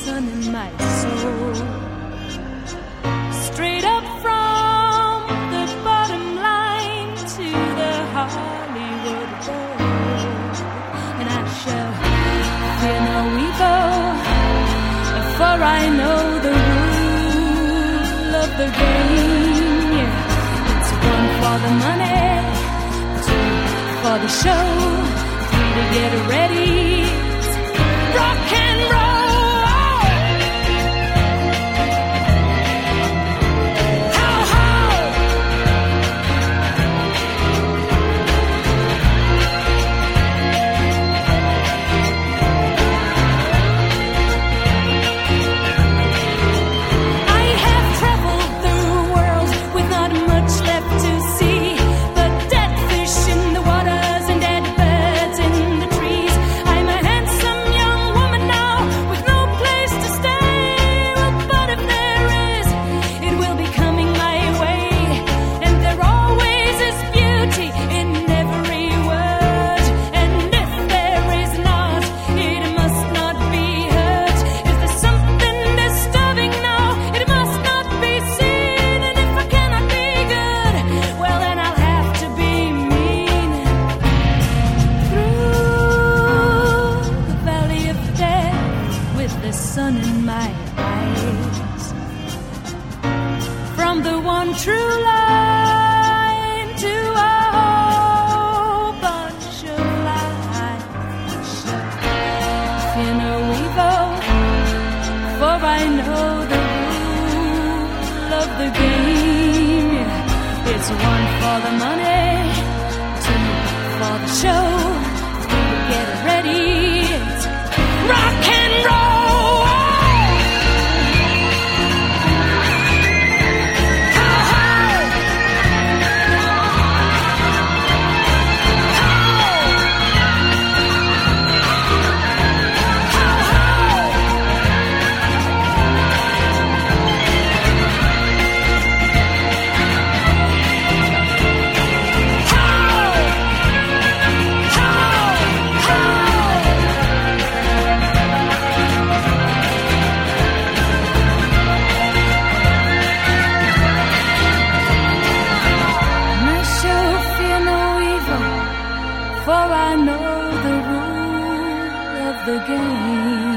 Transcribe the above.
sun in my soul. Straight up from the bottom line to the Hollywood Bowl. And I shall fear no evil, for I know the rule of the game. Yeah. It's one for the money, two for the show, three to get ready. Rock and roll. For I know the rule of the game.